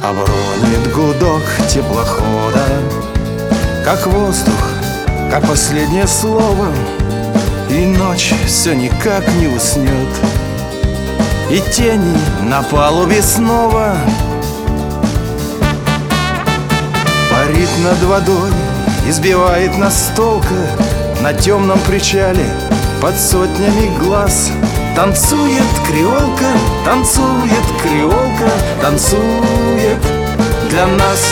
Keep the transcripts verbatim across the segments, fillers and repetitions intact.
Обронит гудок теплохода, как воздух, как последнее слово. И ночь все никак не уснет, и тени на палубе снова. Парит над водой, избивает нас толка. На темном причале под сотнями глаз танцует креолка, танцует креолка, танцует для нас.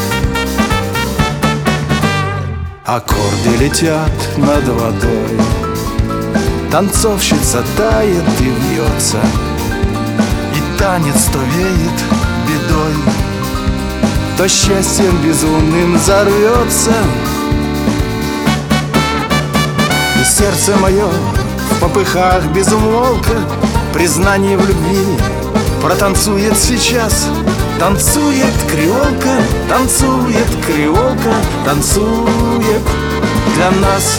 Аккорды летят над водой, танцовщица тает и вьется, и танец то веет бедой, то счастьем безумным взорвется. И сердце мое в попыхах безумолка признание в любви протанцует сейчас. Танцует креолка, танцует креолка, танцует для нас.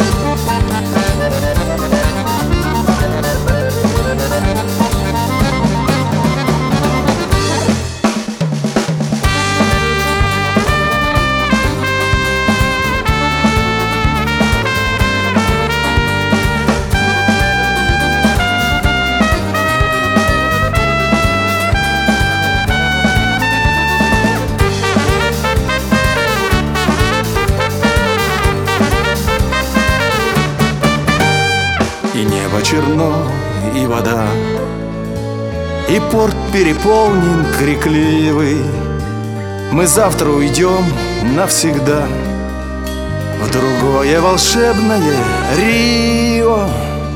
И небо черно, и вода, и порт переполнен, крикливый. Мы завтра уйдем навсегда в другое волшебное Рио.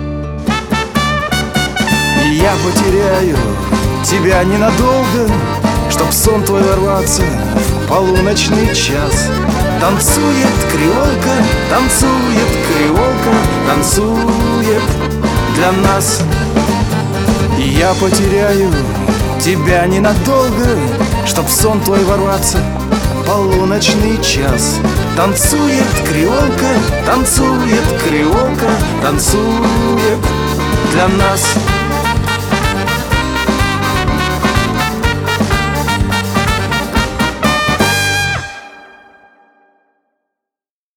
И я потеряю тебя ненадолго, чтоб в сон твой ворваться в полуночный час. Танцует креолка, танцует креолка, танцует для нас. И я потеряю тебя ненадолго, чтоб в сон твой ворваться в полуночный час. Танцует креолка, танцует креолка, танцует для нас.